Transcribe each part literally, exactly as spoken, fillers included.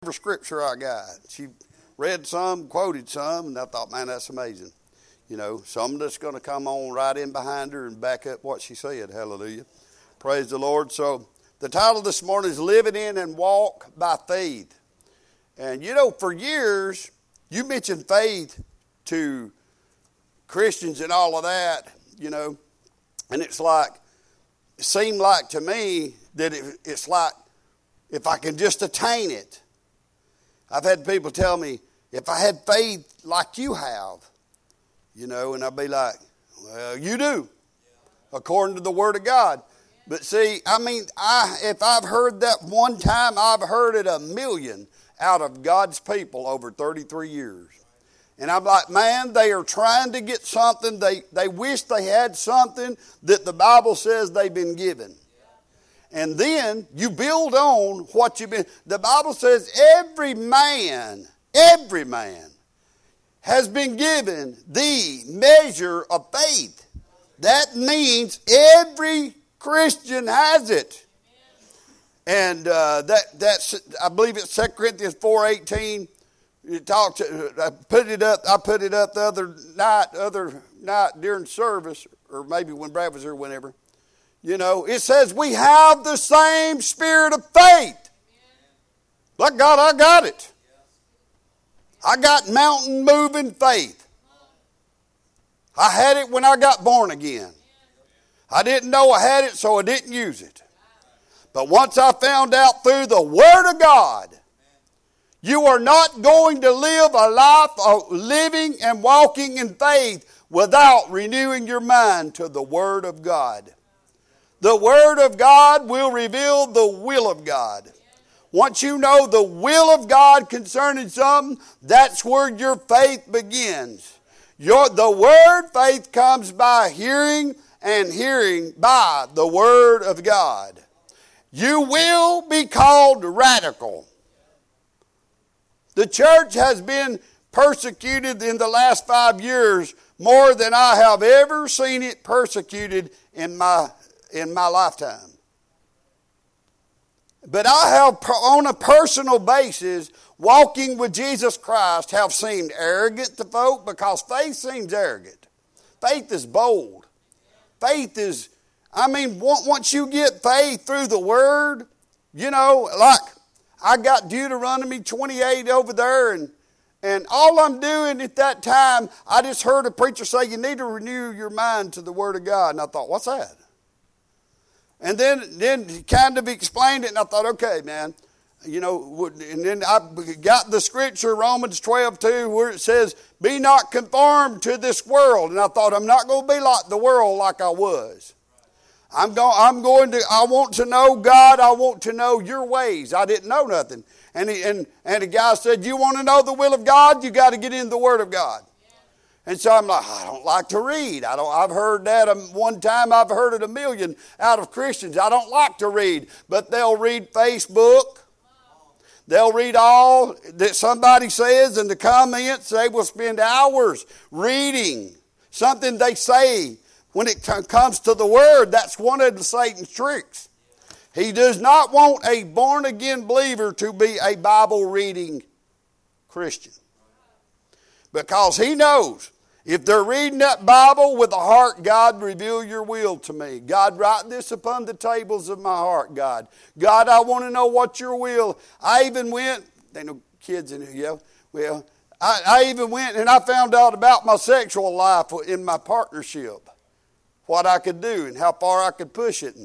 Scripture I got. She read some, quoted some, and I thought, man, that's amazing. You know, some that's going to come on right in behind her and back up what she said. Hallelujah. Praise the Lord. So the title this morning is Living in and Walk by Faith. And, you know, for years, you mentioned faith to Christians and all of that, you know, and it's like, it seemed like to me that it, it's like if I can just attain it. I've had people tell me, if I had faith like you have, you know, and I'll be like, well, you do, according to the Word of God. But see, I mean, I if I've heard that one time, I've heard it a million out of God's people over thirty-three years. And I'm like, man, they are trying to get something. They, they wish they had something that the Bible says they've been given. And then you build on what you've been. The Bible says every man, every man has been given the measure of faith. That means every Christian has it. And uh, that that's I believe it's Second Corinthians four eighteen. It talks. I put it up. I put it up the other night, other night during service, or maybe when Brad was here, whenever. You know, it says we have the same spirit of faith. Like God, I got it. I got mountain moving faith. I had it when I got born again. I didn't know I had it, so I didn't use it. But once I found out through the Word of God, you are not going to live a life of living and walking in faith without renewing your mind to the Word of God. The Word of God will reveal the will of God. Once you know the will of God concerning something, that's where your faith begins. Your, the Word, faith comes by hearing, and hearing by the Word of God. You will be called radical. The church has been persecuted in the last five years more than I have ever seen it persecuted in my in my lifetime. But I have, on a personal basis, walking with Jesus Christ, have seemed arrogant to folk because faith seems arrogant. Faith is bold. Faith is, I mean, once you get faith through the Word, you know, like I got Deuteronomy twenty-eight over there, and and all I'm doing at that time, I just heard a preacher say, you need to renew your mind to the Word of God. And I thought, what's that? And then, then he kind of explained it, and I thought, okay, man, you know, and then I got the scripture, Romans twelve two, where it says, be not conformed to this world. And I thought, I'm not going to be like the world like I was. I'm going, I'm going to, I want to know God, I want to know your ways. I didn't know nothing. And he, and, and the guy said, you want to know the will of God, you got to get in the Word of God. And so I'm like, I don't like to read. I don't. I've heard that one time. I've heard it a million out of Christians. I don't like to read. But they'll read Facebook. They'll read all that somebody says in the comments. They will spend hours reading something they say. When it comes to the Word, that's one of the Satan's tricks. He does not want a born-again believer to be a Bible-reading Christian. Because he knows, if they're reading that Bible with a heart, God, reveal your will to me. God, write this upon the tables of my heart, God. God, I want to know what your will. I even went, they know kids in here, yeah. Well, I, I even went and I found out about my sexual life in my partnership. What I could do and how far I could push it. And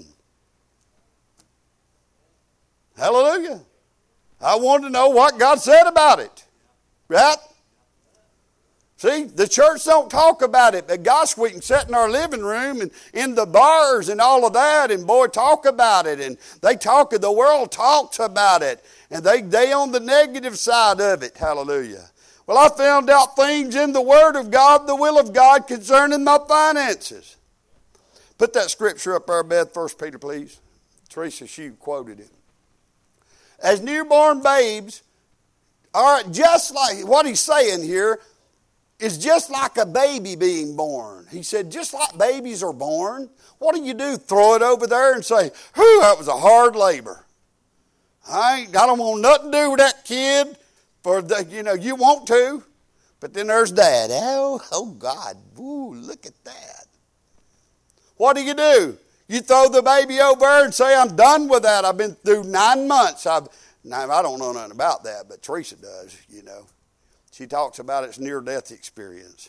hallelujah. I wanted to know what God said about it. Right? See, the church don't talk about it, but gosh, we can sit in our living room and in the bars and all of that, and boy, talk about it. And they talk, the world talks about it, and they, they on the negative side of it. Hallelujah. Well, I found out things in the Word of God, the will of God concerning my finances. Put that scripture up there, Beth, First Peter, please. Teresa, she quoted it. As newborn babes, all right, just like what he's saying here, is just like a baby being born. He said, just like babies are born, what do you do? Throw it over there and say, whew, that was a hard labor. I ain't, I don't want nothing to do with that kid. For the, you know, you want to, but then there's Dad. Oh, oh God, ooh, look at that. What do you do? You throw the baby over there and say, I'm done with that. I've been through nine months. I've, now, I don't know nothing about that, but Teresa does, you know. She talks about its near-death experience.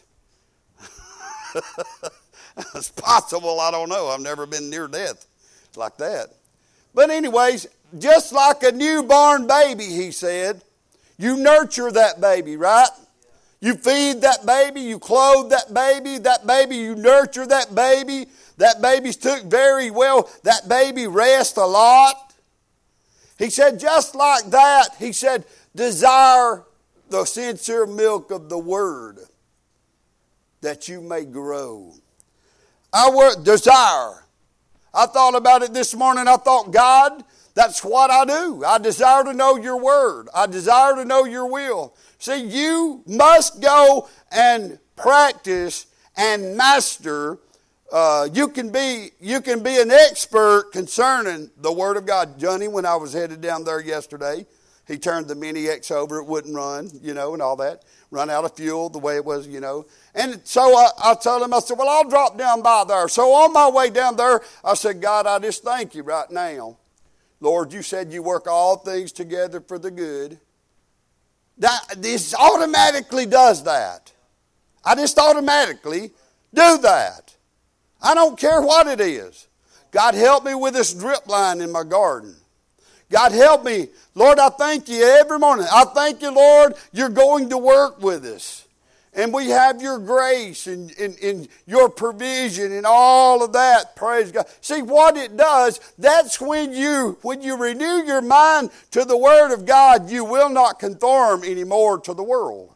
It's possible, I don't know. I've never been near death like that. But anyways, just like a newborn baby, he said, you nurture that baby, right? You feed that baby, you clothe that baby, that baby, you nurture that baby. That baby's took very well. That baby rests a lot. He said, just like that, he said, desire the sincere milk of the word that you may grow. Our desire. I thought about it this morning. I thought, God, that's what I do. I desire to know your word. I desire to know your will. See, you must go and practice and master. Uh, you can be you can be an expert concerning the Word of God. Johnny, when I was headed down there yesterday, he turned the Mini X over. It wouldn't run, you know, and all that. Run out of fuel the way it was, you know. And so I, I told him, I said, well, I'll drop down by there. So on my way down there, I said, God, I just thank you right now. Lord, you said you work all things together for the good. That, this automatically does that. I just automatically do that. I don't care what it is. God, help me with this drip line in my garden. God, help me. Lord, I thank you every morning. I thank you, Lord, you're going to work with us. And we have your grace and, and, and your provision and all of that. Praise God. See, what it does, that's when you, when you renew your mind to the Word of God, you will not conform anymore to the world.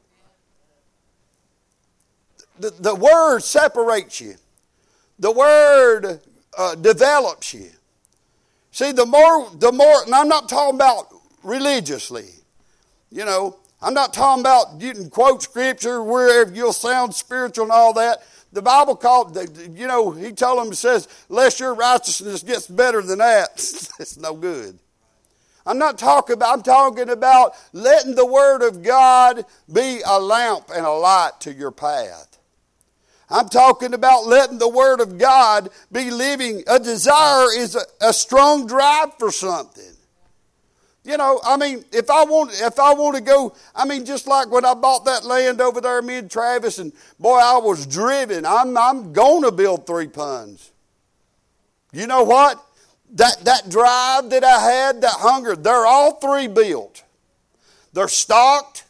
The, the Word separates you. The Word uh, develops you. See, the more, the more, and I'm not talking about religiously. You know, I'm not talking about you can quote Scripture wherever you'll sound spiritual and all that. The Bible called, you know, he told them, it says, unless your righteousness gets better than that, it's no good. I'm not talking about, I'm talking about letting the Word of God be a lamp and a light to your path. I'm talking about letting the Word of God be living. A desire is a, a strong drive for something. You know, I mean, if I want if I want to go, I mean, just like when I bought that land over there mid Travis, and boy, I was driven. I'm I'm going to build three ponds. You know what? That that drive that I had, that hunger, they're all three built. They're stocked.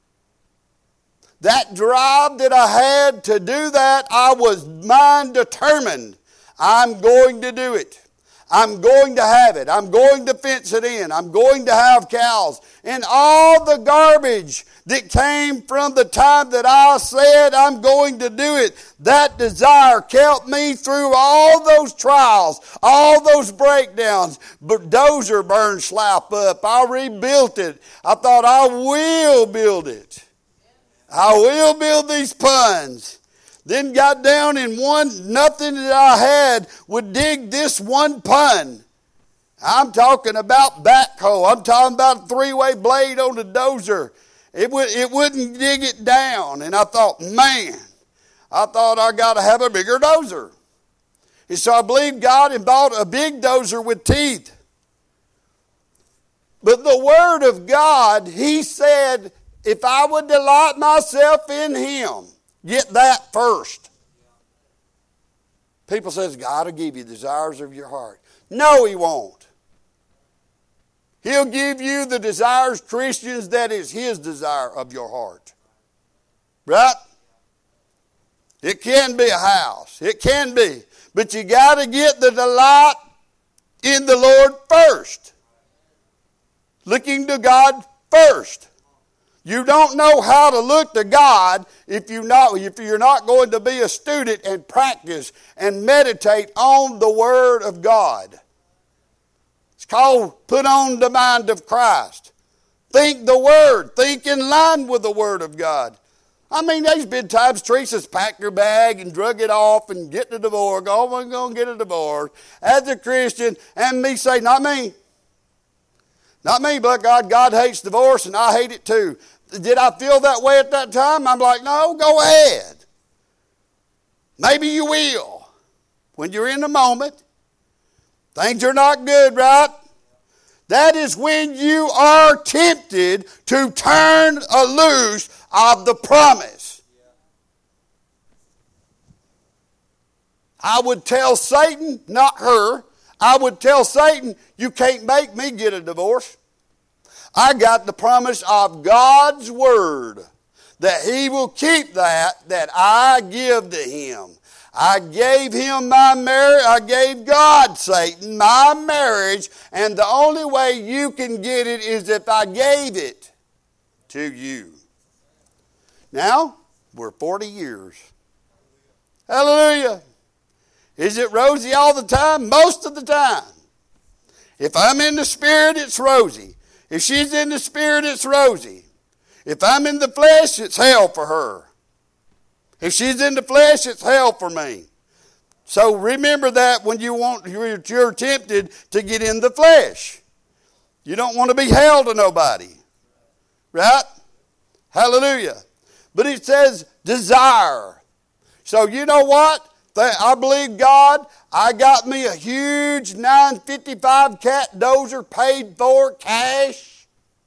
That drive that I had to do that, I was mind determined. I'm going to do it. I'm going to have it. I'm going to fence it in. I'm going to have cows. And all the garbage that came from the time that I said I'm going to do it, that desire kept me through all those trials, all those breakdowns. But dozer burned slap up. I rebuilt it. I thought I will build it. I will build these ponds. Then got down in one, nothing that I had would dig this one pond. I'm talking about backhoe. I'm talking about a three-way blade on the dozer. It, would, it wouldn't dig it down. And I thought, man, I thought I got to have a bigger dozer. And so I believed God and bought a big dozer with teeth. But the Word of God, He said, if I would delight myself in Him, get that first. People says, God will give you the desires of your heart. No, He won't. He'll give you the desires, Christians, that is His desire of your heart. Right? It can be a house. It can be. But you got to get the delight in the Lord first. Looking to God first. You don't know how to look to God if, you not, if you're not going to be a student and practice and meditate on the Word of God. It's called put on the mind of Christ. Think the Word. Think in line with the Word of God. I mean, there's been times Teresa's packed her bag and drug it off and getting a divorce. Oh, I'm going to get a divorce as a Christian. And me say, not me. Not me, but God. God hates divorce, and I hate it too. Did I feel that way at that time? I'm like, no, go ahead. Maybe you will. When you're in the moment, things are not good, right? That is when you are tempted to turn a loose of the promise. I would tell Satan, not her, I would tell Satan, you can't make me get a divorce. I got the promise of God's word that he will keep that that I give to him. I gave him my marriage. I gave God, Satan, my marriage, and the only way you can get it is if I gave it to you. Now, we're forty years. Hallelujah. Is it rosy all the time? Most of the time. If I'm in the spirit, it's rosy. If she's in the spirit, it's rosy. If I'm in the flesh, it's hell for her. If she's in the flesh, it's hell for me. So remember that when you want, you're, you're tempted to get in the flesh. You don't want to be hell to nobody. Right? Hallelujah. But it says desire. So you know what? I believe God. I got me a huge nine fifty-five cat dozer paid for cash.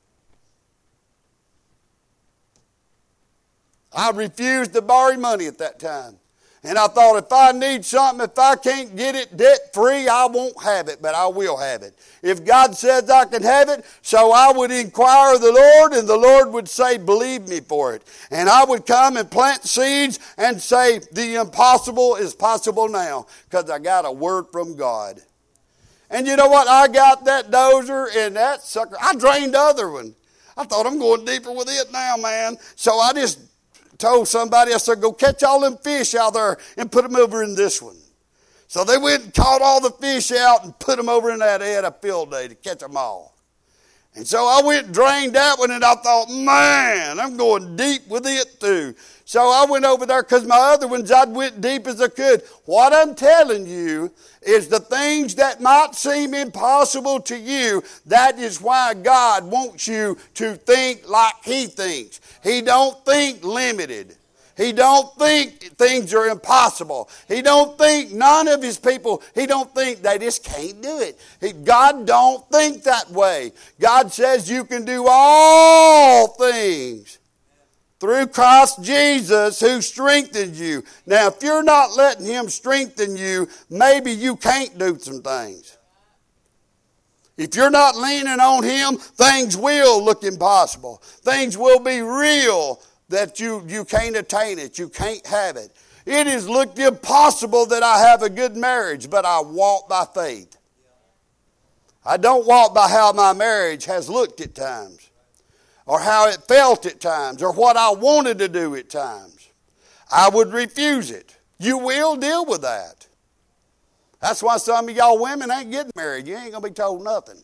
I refused to borrow money at that time. And I thought if I need something, if I can't get it debt-free, I won't have it, but I will have it. If God says I can have it, so I would inquire of the Lord, and the Lord would say, believe me for it. And I would come and plant seeds and say, the impossible is possible now, because I got a word from God. And you know what? I got that dozer and that sucker. I drained the other one. I thought I'm going deeper with it now, man. So I just told somebody, I said, go catch all them fish out there and put them over in this one. So they went and caught all the fish out and put them over in that. They had a field day to catch them all. And so I went and drained that one, and I thought, man, I'm going deep with it too. So I went over there because my other ones, I went deep as I could. What I'm telling you is the things that might seem impossible to you, that is why God wants you to think like he thinks. He don't think limited. He don't think things are impossible. He don't think none of his people, he don't think they just can't do it. He, God don't think that way. God says you can do all things through Christ Jesus who strengthens you. Now, if you're not letting him strengthen you, maybe you can't do some things. If you're not leaning on him, things will look impossible. Things will be real that you, you can't attain it. You can't have it. It has looked impossible that I have a good marriage, but I walk by faith. I don't walk by how my marriage has looked at times, or how it felt at times, or what I wanted to do at times. I would refuse it. You will deal with that. That's why some of y'all women ain't getting married. You ain't going to be told nothing.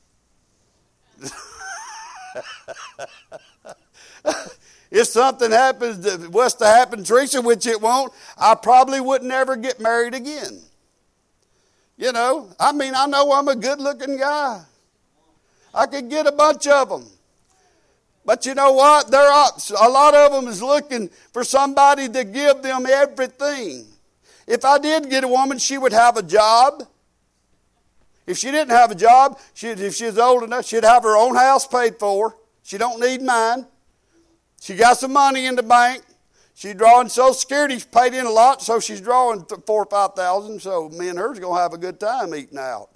If something happens that was to happen, Teresa, which it won't, I probably would never get married again. You know, I mean, I know I'm a good-looking guy. I could get a bunch of them. But you know what? There are a lot of them is looking for somebody to give them everything. If I did get a woman, she would have a job. If she didn't have a job, she'd, if she was old enough, she'd have her own house paid for. She don't need mine. She got some money in the bank. She's drawing Social Security, paid in a lot, so she's drawing four or five thousand. So me and her's gonna have a good time eating out.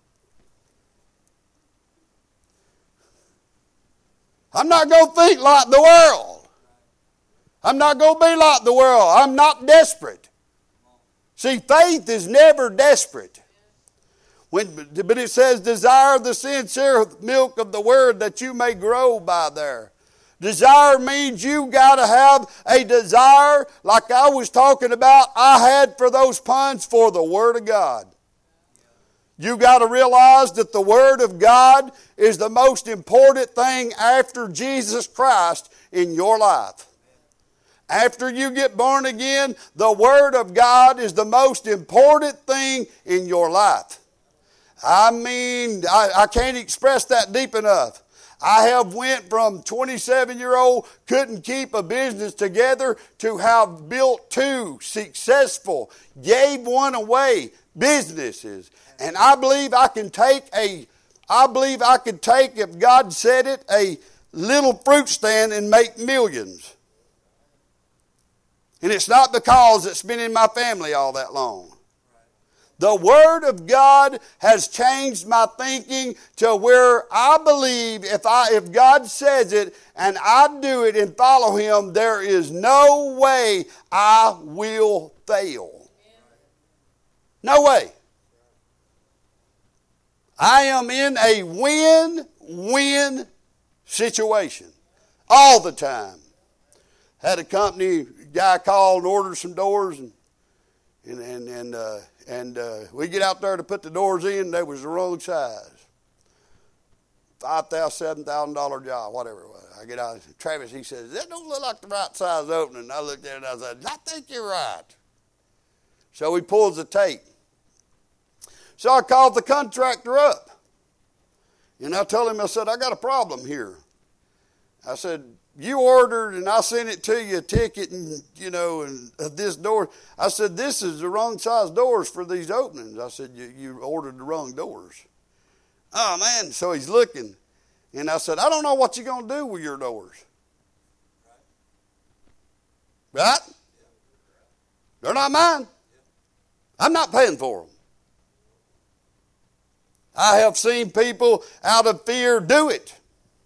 I'm not gonna think like the world. I'm not gonna be like the world. I'm not desperate. See, faith is never desperate. When, but it says, desire the sincere milk of the word that you may grow by there. Desire means you got to have a desire, like I was talking about, I had for those puns for the Word of God. You got to realize that the Word of God is the most important thing after Jesus Christ in your life. After you get born again, the Word of God is the most important thing in your life. I mean, I, I can't express that deep enough. I have went from twenty-seven-year-old couldn't keep a business together to have built two successful, gave one away businesses. And I believe I can take a, I believe I could take, if God said it, a little fruit stand and make millions. And it's not because it's been in my family all that long. The Word of God has changed my thinking to where I believe if I if God says it and I do it and follow Him, there is no way I will fail. No way. I am in a win-win situation all the time. Had a company guy call and order some doors, and and and and, uh, and uh, we get out there to put the doors in. They was the wrong size. Five thousand, seven thousand dollar job, whatever it was. I get out. Travis, he says, "That don't look like the right size opening." I looked at it and I said, "I think you're right." So he pulls the tape. So I called the contractor up, and I told him, I said, "I got a problem here." I said, "You ordered and I sent it to you, a ticket and, you know, and uh, this door." I said, "This is the wrong size doors for these openings." I said, you, you ordered the wrong doors. Oh, man. So he's looking. And I said, "I don't know what you're going to do with your doors." Right? They're not mine. I'm not paying for them. I have seen people out of fear do it.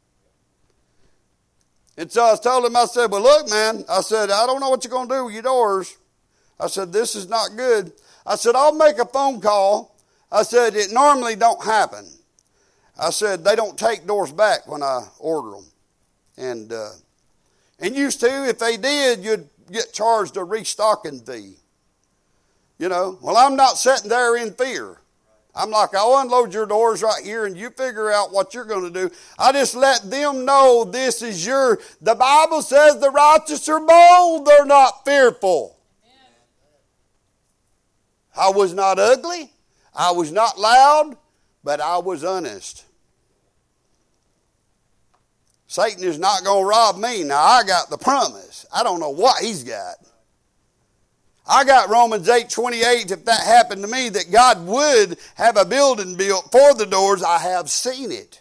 And so I told him, I said, "Well, look, man," I said, "I don't know what you're going to do with your doors." I said, "This is not good." I said, "I'll make a phone call." I said, "It normally don't happen." I said, "They don't take doors back when I order them." And, uh, and used to, if they did, you'd get charged a restocking fee. You know, well, I'm not sitting there in fear. I'm like, "I'll unload your doors right here and you figure out what you're going to do." I just let them know this is your, the Bible says the righteous are bold, they're not fearful. Amen. I was not ugly. I was not loud, but I was honest. Satan is not going to rob me. Now, I got the promise. I don't know what he's got. I got Romans eight twenty-eight, if that happened to me, that God would have a building built for the doors. I have seen it.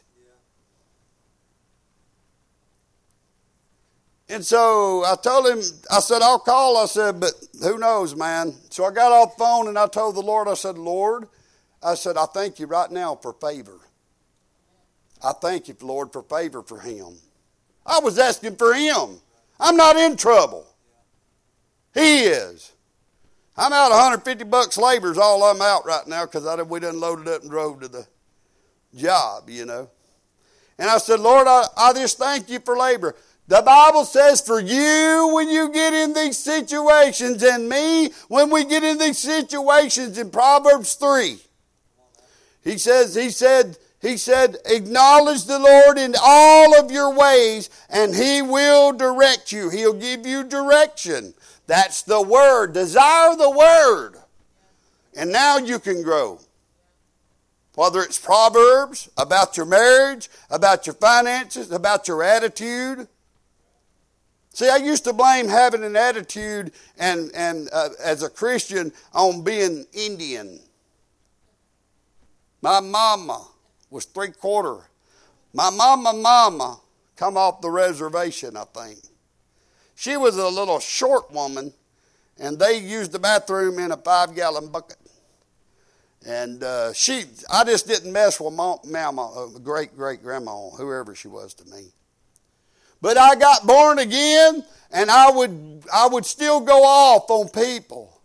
Yeah. And so I told him, I said, "I'll call." I said, "But who knows, man." So I got off the phone and I told the Lord, I said, "Lord," I said, "I thank you right now for favor. I thank you, Lord, for favor for him." I was asking for him. I'm not in trouble. He is. I'm out one hundred fifty bucks labor is all I'm out right now because I we done loaded up and drove to the job, you know. And I said, "Lord, I, I just thank you for labor." The Bible says for you when you get in these situations, and me when we get in these situations in Proverbs three. He says, he said, he said, "Acknowledge the Lord in all of your ways and He will direct you." He'll give you direction. That's the Word. Desire the Word. And now you can grow. Whether it's Proverbs, about your marriage, about your finances, about your attitude. See, I used to blame having an attitude and, and uh, as a Christian on being Indian. My mama was three-quarter. My mama mama come off the reservation, I think. She was a little short woman, and they used the bathroom in a five-gallon bucket. And uh, she, I just didn't mess with mom, mama, uh, great-great-grandma, whoever she was to me. But I got born again, and I would, I would still go off on people.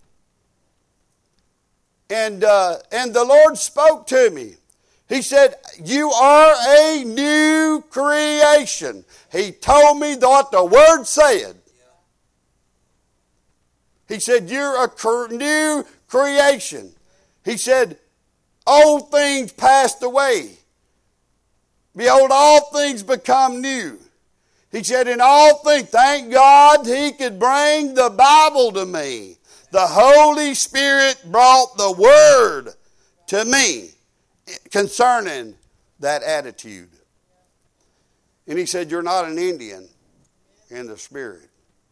And, uh, and the Lord spoke to me. He said, "You are a new creation." He told me what the Word said. He said, "You're a new creation." He said, "Old things passed away. Behold, all things become new." He said, "In all things," thank God He could bring the Bible to me. The Holy Spirit brought the Word to me concerning that attitude. And he said, you're not an Indian in the spirit.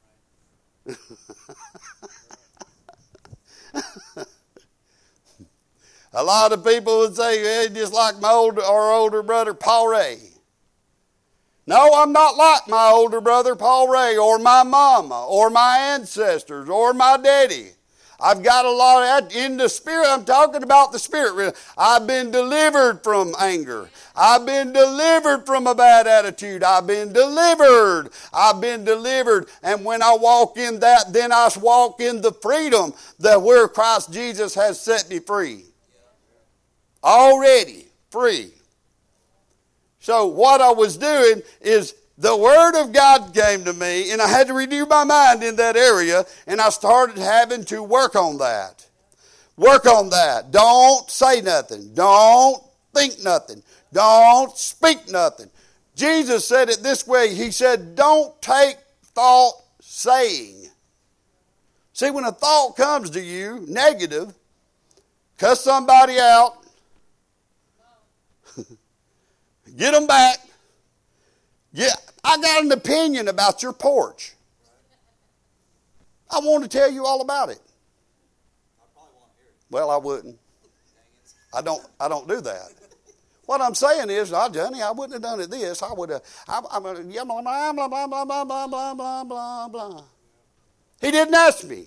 A lot of people would say, hey, just like my older, our older brother, Paul Ray. No, I'm not like my older brother, Paul Ray, or my mama, or my ancestors, or my daddy. I've got a lot of that in the spirit. I'm talking about the spirit. I've been delivered from anger. I've been delivered from a bad attitude. I've been delivered. I've been delivered. And when I walk in that, then I walk in the freedom that where Christ Jesus has set me free. Already free. So what I was doing is the Word of God came to me, and I had to renew my mind in that area, and I started having to work on that. Work on that. Don't say nothing. Don't think nothing. Don't speak nothing. Jesus said it this way. He said, don't take thought saying. See, when a thought comes to you, negative, cuss somebody out, get them back. Yeah, I got an opinion about your porch. I want to tell you all about it. Well, I wouldn't. I don't. I don't do that. What I'm saying is, oh, Johnny, I wouldn't have done it this. I would have. I, I would have. Blah blah blah blah blah blah blah blah blah blah blah. He didn't ask me.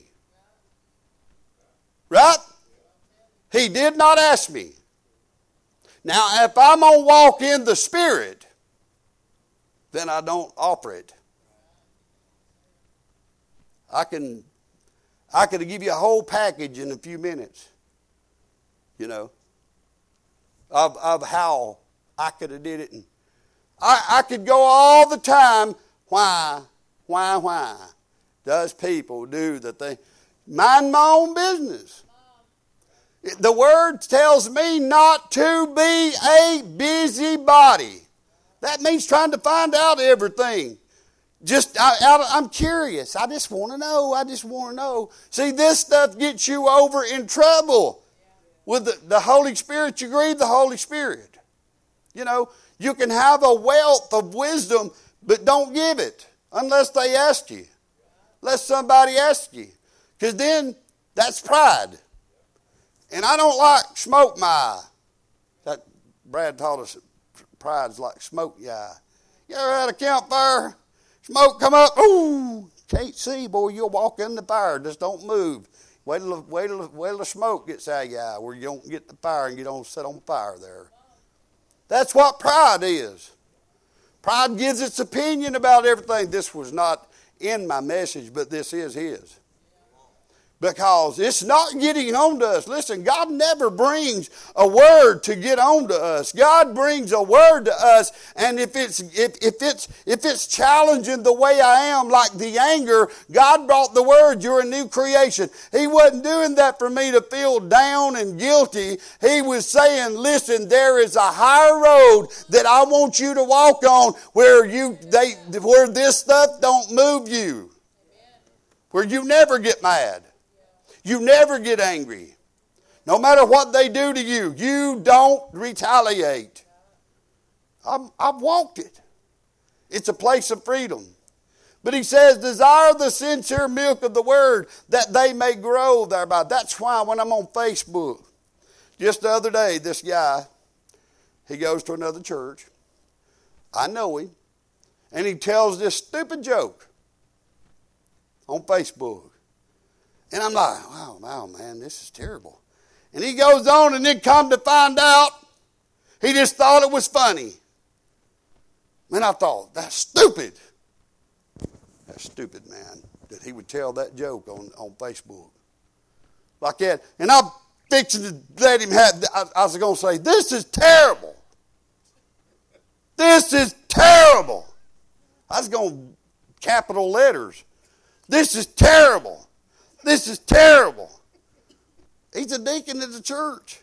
Right? He did not ask me. Now, if I'm going to walk in the Spirit, then I don't offer it. I can, I could give you a whole package in a few minutes, you know, of, of how I could have did it. And I, I could go all the time, why, why, why does people do the thing? Mind my own business. The Word tells me not to be a busybody. That means trying to find out everything. Just, I, I, I'm curious. I just want to know. I just want to know. See, this stuff gets you over in trouble with the, the Holy Spirit. You grieve the Holy Spirit. You know, you can have a wealth of wisdom, but don't give it unless they ask you. Unless somebody asks you. Because then that's pride. And I don't like smoke my eye. That Brad taught us pride's like smoke your eye. You ever had a campfire? Smoke come up, ooh, can't see, boy, you'll walk in the fire. Just don't move. Wait till, wait till, wait till the smoke gets out of your eye where you don't get the fire and you don't set on fire there. That's what pride is. Pride gives its opinion about everything. This was not in my message, but this is his. Because it's not getting on to us. Listen, God never brings a word to get on to us. God brings a word to us, and if it's if, if it's if it's challenging the way I am, like the anger, God brought the word, you're a new creation. He wasn't doing that for me to feel down and guilty. He was saying, listen, there is a higher road that I want you to walk on where you they where this stuff don't move you. Where you never get mad. You never get angry. No matter what they do to you, you don't retaliate. I'm, I've walked it. It's a place of freedom. But he says, desire the sincere milk of the word that they may grow thereby. That's why when I'm on Facebook, just the other day, this guy, he goes to another church. I know him. And he tells this stupid joke on Facebook. And I'm like, wow, wow, man, this is terrible. And he goes on, and then come to find out, he just thought it was funny. And I thought, that's stupid. That's stupid, man, that he would tell that joke on, on Facebook. Like that. And I'm fixing to let him have, I, I was going to say, this is terrible. This is terrible. I was going to capital letters. This is terrible. This is terrible. He's a deacon at the church.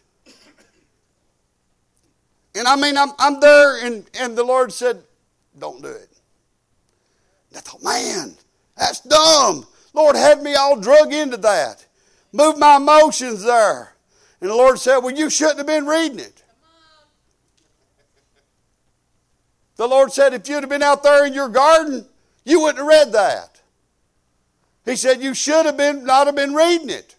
And I mean, I'm, I'm there, and, and the Lord said, don't do it. And I thought, man, that's dumb. Lord had me all drug into that. Moved my emotions there. And the Lord said, well, you shouldn't have been reading it. The Lord said, if you'd have been out there in your garden, you wouldn't have read that. He said, you should have been, not have been reading it.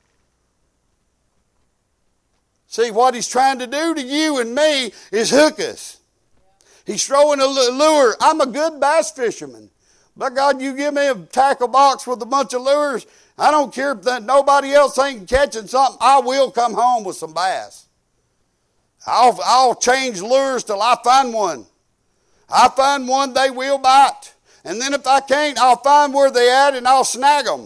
See, what he's trying to do to you and me is hook us. He's throwing a lure. I'm a good bass fisherman. By God, you give me a tackle box with a bunch of lures, I don't care if that nobody else ain't catching something, I will come home with some bass. I'll, I'll change lures till I find one. I find one, they will bite. And then if I can't, I'll find where they at and I'll snag them.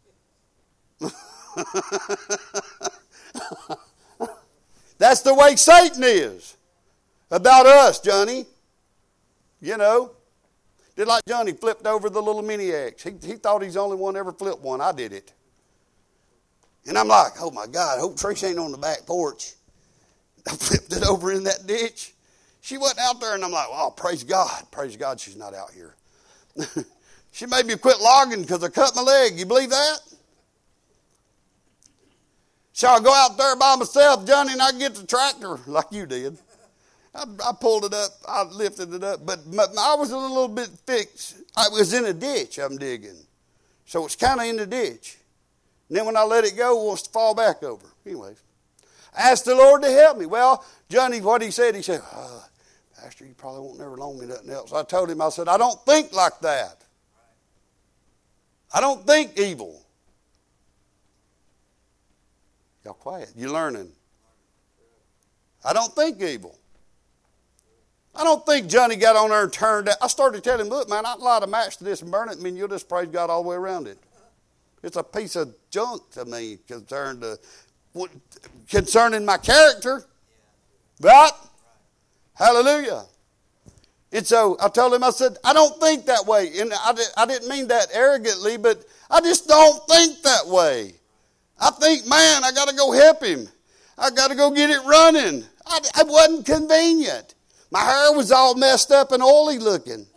That's the way Satan is about us, Johnny. You know, did like Johnny flipped over the little mini X. He, he thought he's the only one ever flipped one. I did it. And I'm like, oh my God, I hope Trish ain't on the back porch. I flipped it over in that ditch. She wasn't out there, and I'm like, oh, praise God. Praise God she's not out here. She made me quit logging because I cut my leg. You believe that? So I go out there by myself, Johnny, and I get the tractor like you did. I, I pulled it up. I lifted it up. But my, I was a little bit fixed. I was in a ditch I'm digging. So it's kind of in the ditch. And then when I let it go, it wants to fall back over. Anyways, I asked the Lord to help me. Well, Johnny, what he said, he said, oh, Pastor, you probably won't never loan me nothing else. I told him, I said, I don't think like that. I don't think evil. Y'all quiet. You're learning. I don't think evil. I don't think Johnny got on there and turned out. I started telling him, look, man, I'd light a match to this and burn it. I mean, you'll just praise God all the way around it. It's a piece of junk to me concerned to, concerning my character. Right? Hallelujah. And so I told him, I said, I don't think that way. And I, did, I didn't mean that arrogantly, but I just don't think that way. I think, man, I got to go help him. I got to go get it running. I, it wasn't convenient. My hair was all messed up and oily looking.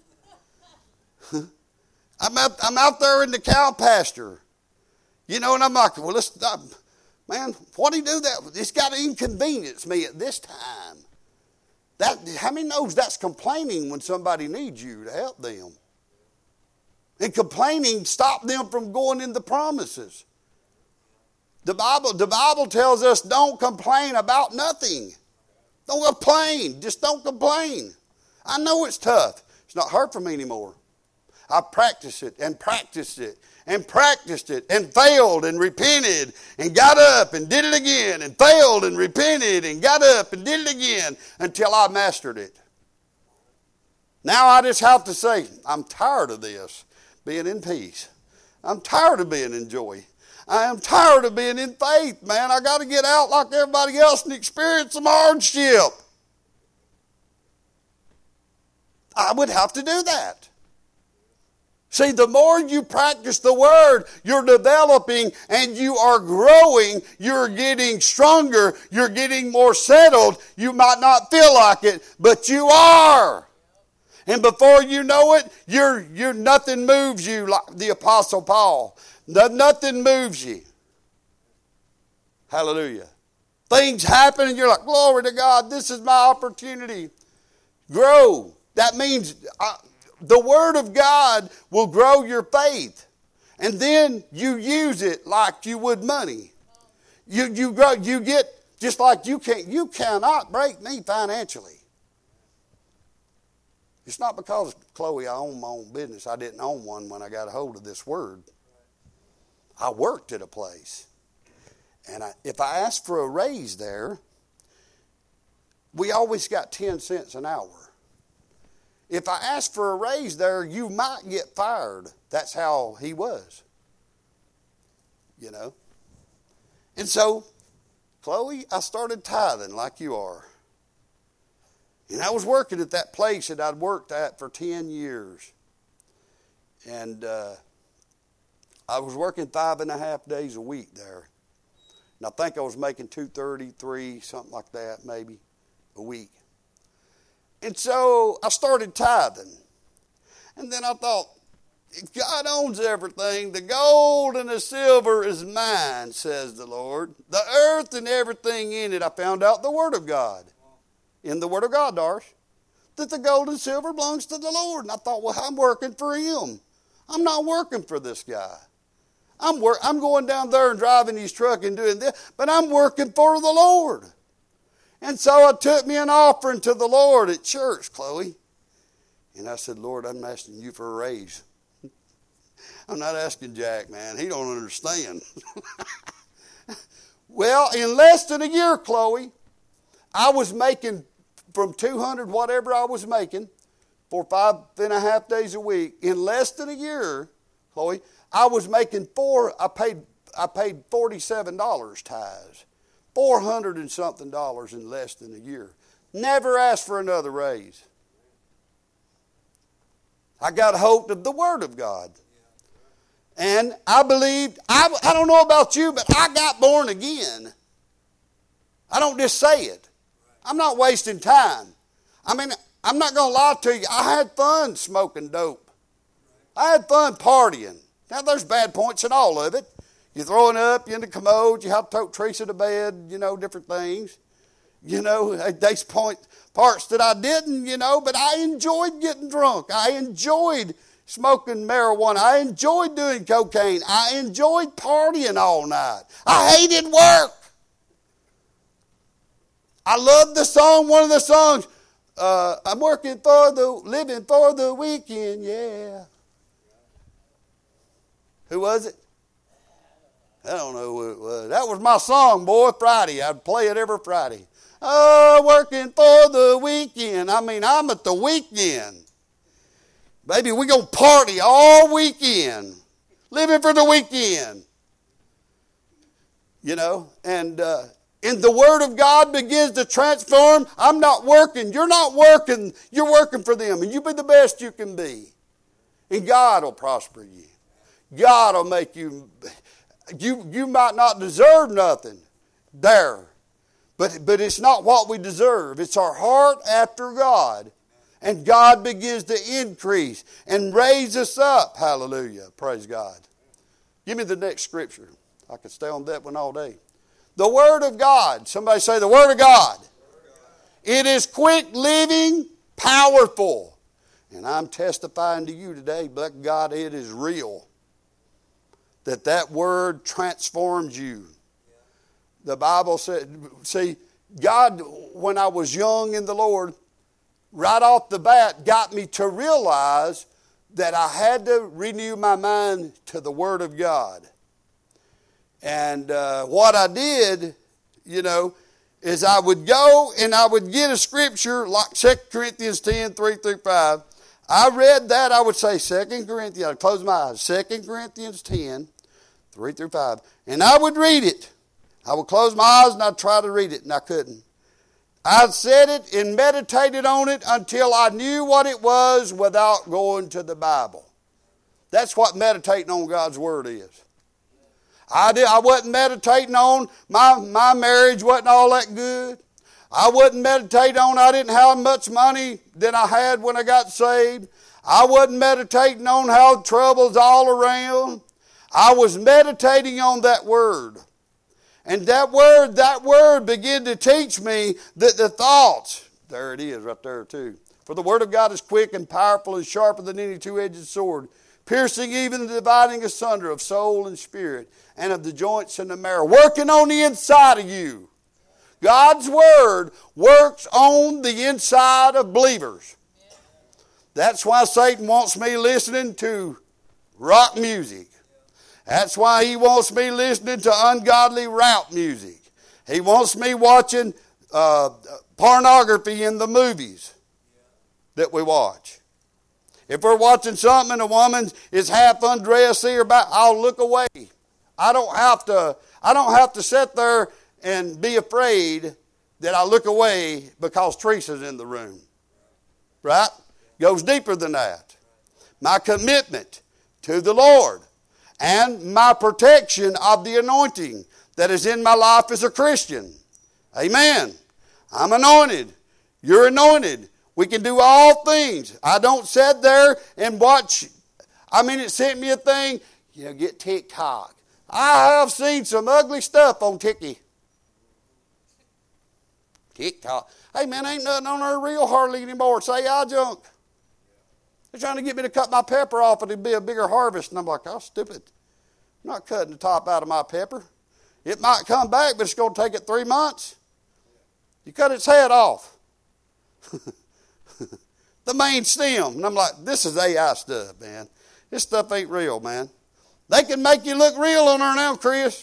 I'm out, I'm out there in the cow pasture. You know, and I'm like, well, let's stop. Man, why do you do that? It's got to inconvenience me at this time. That, how many knows that's complaining when somebody needs you to help them? And complaining stops them from going in the promises. The Bible, the Bible tells us don't complain about nothing. Don't complain. Just don't complain. I know it's tough. It's not hard for me anymore. I practiced it and practiced it and practiced it and failed and repented and got up and did it again and failed and repented and got up and did it again until I mastered it. Now I just have to say, I'm tired of this, being in peace. I'm tired of being in joy. I am tired of being in faith, man. I got to get out like everybody else and experience some hardship. I would have to do that. See, the more you practice the Word, you're developing and you are growing. You're getting stronger. You're getting more settled. You might not feel like it, but you are. And before you know it, you're, you're, nothing moves you like the Apostle Paul. Nothing moves you. Hallelujah. Things happen and you're like, glory to God, this is my opportunity. Grow. That means uh, the Word of God will grow your faith. And then you use it like you would money. You, you, grow, you get, just like you can't, you cannot break me financially. It's not because, Chloe, I own my own business. I didn't own one when I got a hold of this Word. I worked at a place. And I, if I asked for a raise there, we always got ten cents an hour. If I asked for a raise there, you might get fired. That's how he was. You know. And so, Chloe, I started tithing like you are. And I was working at that place that I'd worked at for ten years. And uh, I was working five and a half days a week there. And I think I was making two thirty-three, something like that, maybe, a week. And so I started tithing. And then I thought, if God owns everything, the gold and the silver is mine, says the Lord. The earth and everything in it, I found out the Word of God. In the Word of God, Darsh. that the gold and silver belongs to the Lord. And I thought, well, I'm working for him. I'm not working for this guy. I'm work, I'm going down there and driving his truck and doing this, but I'm working for the Lord. And so I took me an offering to the Lord at church, Chloe. And I said, Lord, I'm asking you for a raise. I'm not asking Jack, man. He don't understand. Well, in less than a year, Chloe, I was making from two hundred, whatever I was making, for five and a half days a week. In less than a year, Chloe, I was making four, I paid I paid forty-seven dollars tithes. four hundred and something dollars in less than a year. Never asked for another raise. I got a hold of the Word of God. And I believed, I, I don't know about you, but I got born again. I don't just say it. I'm not wasting time. I mean, I'm not going to lie to you. I had fun smoking dope. I had fun partying. Now, there's bad points in all of it. You're throwing up, you're in the commode, you have to tote Teresa to bed, you know, different things. You know, there's point, parts that I didn't, you know, but I enjoyed getting drunk. I enjoyed smoking marijuana. I enjoyed doing cocaine. I enjoyed partying all night. I hated work. I loved the song, one of the songs, uh, I'm working for the, living for the weekend, yeah. Who was it? I don't know who it was. That was my song, boy, Friday. I'd play it every Friday. Oh, working for the weekend. I mean, I'm at the weekend. Baby, we're going to party all weekend. Living for the weekend. You know, and uh, and the Word of God begins to transform. I'm not working. You're not working. You're working for them. And you be the best you can be. And God will prosper you. God will make you, you, you might not deserve nothing there. But, but it's not what we deserve. It's our heart after God. And God begins to increase and raise us up. Hallelujah. Praise God. Give me the next scripture. I could stay on that one all day. The Word of God. Somebody say the Word of God. It is quick, living, powerful. And I'm testifying to you today, but God, it is real. That that Word transforms you. The Bible said, see, God, when I was young in the Lord, right off the bat, got me to realize that I had to renew my mind to the Word of God. And uh, what I did, you know, is I would go and I would get a scripture like Second Corinthians ten, three through five. I read that, I would say Second Corinthians, I'd close my eyes, Second Corinthians ten, three through five. And I would read it. I would close my eyes and I'd try to read it, and I couldn't. I said it and meditated on it until I knew what it was without going to the Bible. That's what meditating on God's Word is. I did. I wasn't meditating on my, my marriage wasn't all that good. I wasn't meditating on I didn't have much money than I had when I got saved. I wasn't meditating on how trouble's all around. I was meditating on that Word. And that word, that word began to teach me that the thoughts, there it is right there too. For the Word of God is quick and powerful and sharper than any two-edged sword, piercing even the dividing asunder of soul and spirit and of the joints and the marrow, working on the inside of you. God's Word works on the inside of believers. That's why Satan wants me listening to rock music. That's why he wants me listening to ungodly rap music. He wants me watching uh, pornography in the movies that we watch. If we're watching something and a woman is half undressed, see her back, I'll look away. I don't have to. I don't have to sit there and be afraid that I look away because Teresa's in the room. Right? Goes deeper than that. My commitment to the Lord. And my protection of the anointing that is in my life as a Christian. Amen. I'm anointed. You're anointed. We can do all things. I don't sit there and watch. I mean, it sent me a thing, you know, get TikTok. I have seen some ugly stuff on Tiki. TikTok. Hey, man, ain't nothing on there real hardly anymore. Say I junk. They're trying to get me to cut my pepper off and it'd be a bigger harvest. And I'm like, oh, stupid. I'm not cutting the top out of my pepper. It might come back, but it's going to take it three months. You cut its head off. The main stem. And I'm like, this is A I stuff, man. This stuff ain't real, man. They can make you look real on there now, Chris.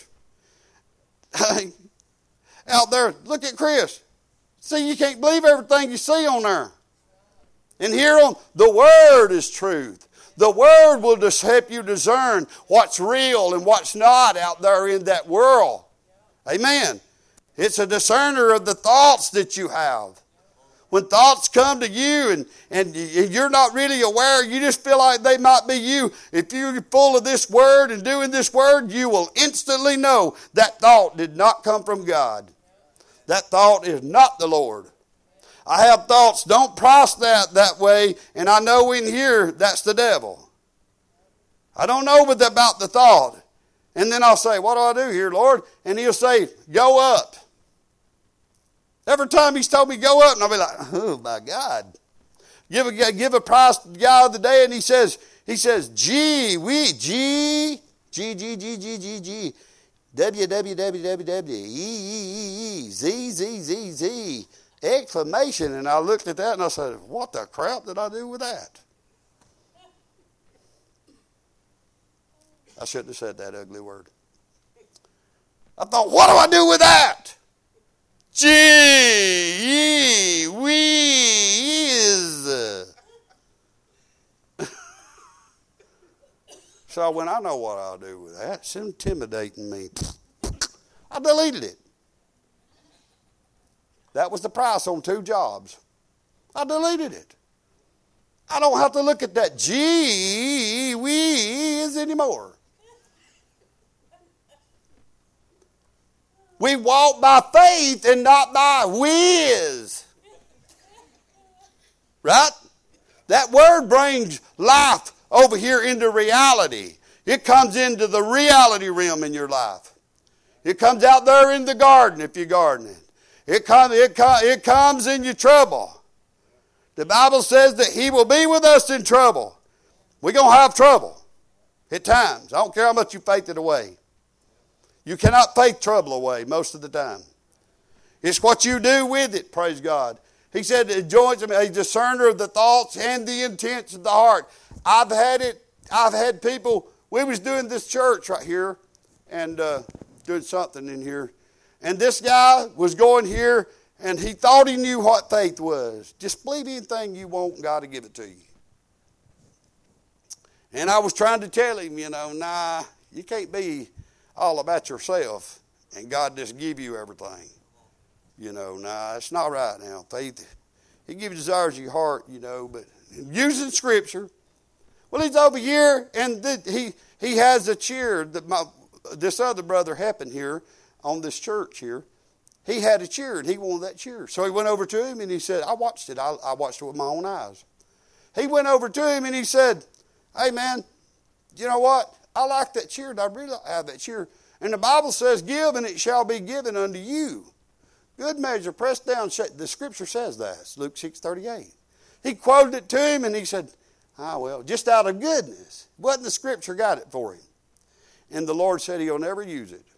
Out there, look at Chris. See, you can't believe everything you see on there. And here on, the Word is truth. The Word will just help you discern what's real and what's not out there in that world. Amen. It's a discerner of the thoughts that you have. When thoughts come to you and, and you're not really aware, you just feel like they might be you. If you're full of this Word and doing this Word, you will instantly know that thought did not come from God. That thought is not the Lord. I have thoughts, don't price that that way, and I know in here that's the devil. I don't know about the thought. And then I'll say, what do I do here, Lord? And He'll say, go up. Every time He's told me go up, and I'll be like, oh my God. Give a, give a price to the guy of the day, and he says, he says, G, we, G, G, G, G, G, G, G, W, W, W, W, W, E, E, E, Z, Z, Z, Z, exclamation. And I looked at that and I said, what the crap did I do with that? I shouldn't have said that ugly word. I thought, what do I do with that? Gee, ye, we, is. So when I know what I'll do with that, it's intimidating me. I deleted it. That was the price on two jobs. I deleted it. I don't have to look at that gee whiz anymore. We walk by faith and not by whiz. Right? That word brings life over here into reality. It comes into the reality realm in your life. It comes out there in the garden if you're gardening. It, come, it, com, it comes in your trouble. The Bible says that He will be with us in trouble. We're going to have trouble at times. I don't care how much you faith it away. You cannot faith trouble away most of the time. It's what you do with it, praise God. He said it joins a discerner of the thoughts and the intents of the heart. I've had it, I've had people, we was doing this church right here and uh, doing something in here. And this guy was going here and he thought he knew what faith was. Just believe anything you want and God will give it to you. And I was trying to tell him, you know, nah, you can't be all about yourself and God just give you everything. You know, nah, it's not right now. Faith, He gives you desires of your heart, you know, but using Scripture. Well, he's over here and th- he, he has a chair that my, this other brother happened here on this church here. He had a chair and he wanted that chair. So he went over to him and he said, I watched it. I, I watched it with my own eyes. He went over to him and he said, hey man, you know what? I like that chair and I really have that chair. And the Bible says, give and it shall be given unto you. Good measure, pressed down. The Scripture says that. It's Luke six thirty-eight. He quoted it to him and he said, ah, well, just out of goodness. Wasn't the Scripture got it for him? And the Lord said He'll never use it.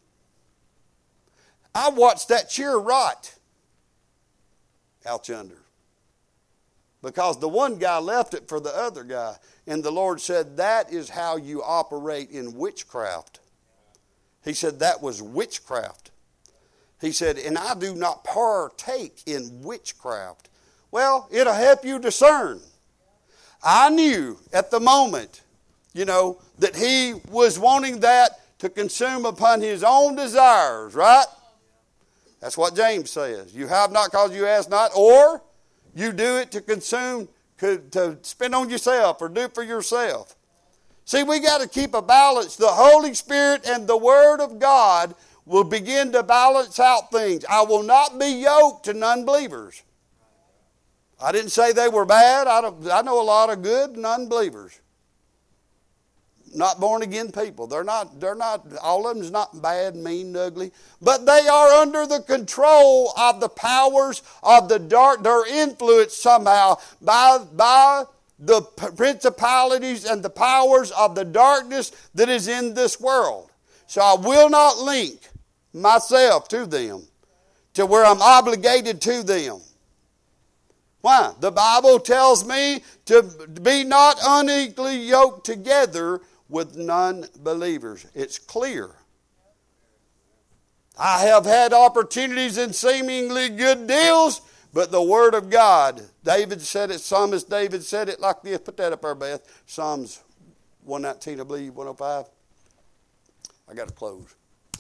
I watched that chair rot out yonder. Because the one guy left it for the other guy. And the Lord said, that is how you operate in witchcraft. He said, that was witchcraft. He said, and I do not partake in witchcraft. Well, it'll help you discern. I knew at the moment, you know, that he was wanting that to consume upon his own desires, right? That's what James says. You have not because you ask not, or you do it to consume, to spend on yourself or do for yourself. See, we got to keep a balance. The Holy Spirit and the Word of God will begin to balance out things. I will not be yoked to non-believers. I didn't say they were bad. I, don't, I know a lot of good non-believers. Not born again people. They're not, they're not, all of them's not bad, mean, ugly. But they are under the control of the powers of the dark. They're influenced somehow by, by the principalities and the powers of the darkness that is in this world. So I will not link myself to them, to where I'm obligated to them. Why? The Bible tells me to be not unequally yoked together with non-believers. It's clear. I have had opportunities and seemingly good deals, but the Word of God, David said it, Psalmist David said it like this. Put that up there, Beth. Psalms one nineteen, I believe, one oh five. I got to close.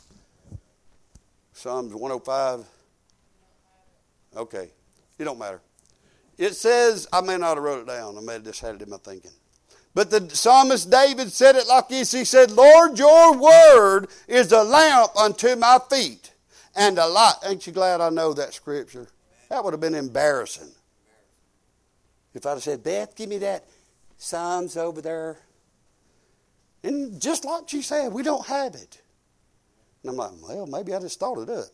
Psalms one oh five. Okay, it don't matter. It says, I may not have wrote it down. I may have just had it in my thinking. But the psalmist David said it like this. He said, Lord, your word is a lamp unto my feet and a light. Ain't you glad I know that scripture? That would have been embarrassing. If I'd have said, Beth, give me that Psalms over there. And just like she said, we don't have it. And I'm like, well, maybe I just thought it up.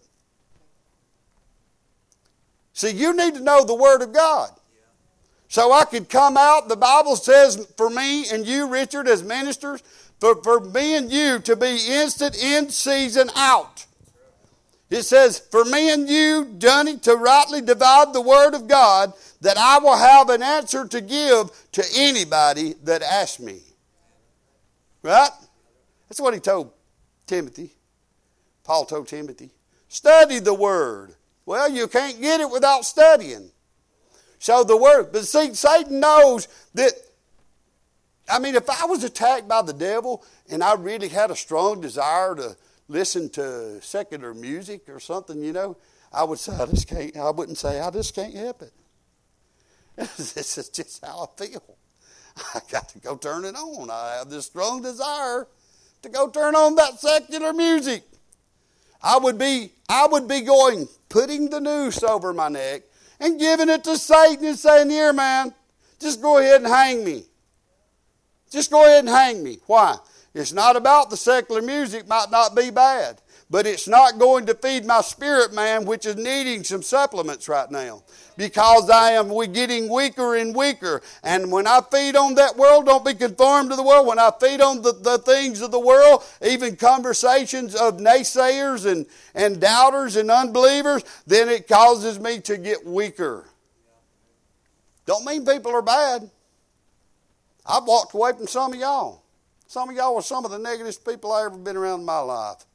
See, you need to know the Word of God. So I could come out, the Bible says for me and you, Richard, as ministers, for, for me and you to be instant in season out. It says, for me and you, Johnny, to rightly divide the Word of God, that I will have an answer to give to anybody that asks me. Right? That's what he told Timothy. Paul told Timothy. Study the Word. Well, you can't get it without studying. So the Word. But see, Satan knows that, I mean, if I was attacked by the devil and I really had a strong desire to listen to secular music or something, you know, I would say, I just can't, I wouldn't say, I just can't help it. This is just how I feel. I got to go turn it on. I have this strong desire to go turn on that secular music. I would be, I would be going, putting the noose over my neck and giving it to Satan and saying, here, man, just go ahead and hang me. Just go ahead and hang me. Why? It's not about the secular music, might not be bad, but it's not going to feed my spirit, man, which is needing some supplements right now. Because I am we getting weaker and weaker. And when I feed on that world, don't be conformed to the world. When I feed on the, the things of the world, even conversations of naysayers and, and doubters and unbelievers, then it causes me to get weaker. Don't mean people are bad. I've walked away from some of y'all. Some of y'all were some of the negativest people I ever been around in my life.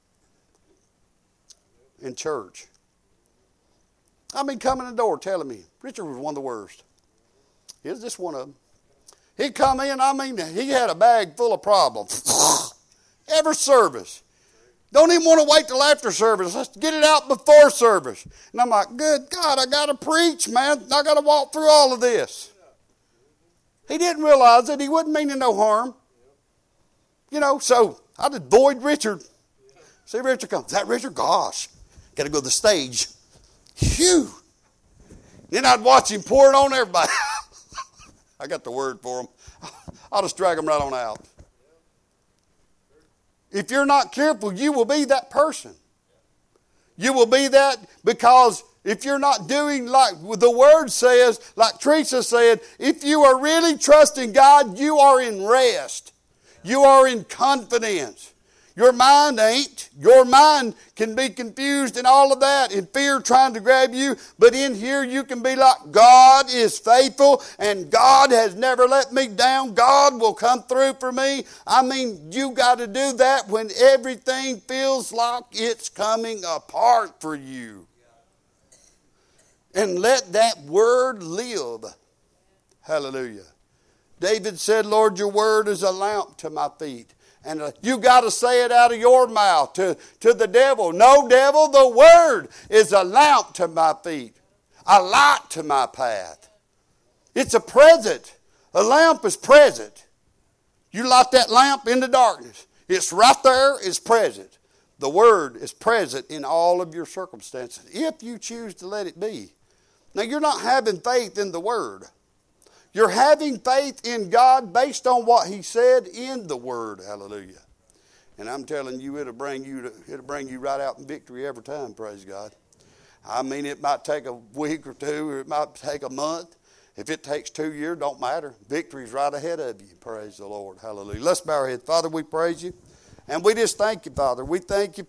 In church. I mean, coming in the door telling me, Richard was one of the worst. He was just one of them. He'd come in, I mean, he had a bag full of problems. Every service. Don't even want to wait till after service. Let's get it out before service. And I'm like, good God, I got to preach, man. I got to walk through all of this. He didn't realize that he wasn't meaning no harm. You know, so I just avoid Richard. See Richard come. Is that Richard? Gosh, got to go to the stage. Phew. Then I'd watch him pour it on everybody. I got the word for him. I'll just drag him right on out. If you're not careful, you will be that person. You will be that because if you're not doing like the Word says, like Teresa said, if you are really trusting God, you are in rest. You are in confidence. Your mind ain't. Your mind can be confused and all of that and fear trying to grab you. But in here you can be like, God is faithful and God has never let me down. God will come through for me. I mean, you got to do that when everything feels like it's coming apart for you. And let that word live. Hallelujah. David said, Lord, your word is a lamp to my feet. And uh, you got to say it out of your mouth to, to the devil. No, devil, the word is a lamp to my feet, a light to my path. It's a present. A lamp is present. You light that lamp in the darkness. It's right there, it's present. The word is present in all of your circumstances if you choose to let it be. Now, you're not having faith in the word. You're having faith in God based on what He said in the Word. Hallelujah. And I'm telling you, it'll bring you to, it'll bring you right out in victory every time, praise God. I mean, it might take a week or two, or it might take a month. If it takes two years, don't matter. Victory's right ahead of you. Praise the Lord. Hallelujah. Let's bow our heads. Father, we praise you. And we just thank you, Father. We thank you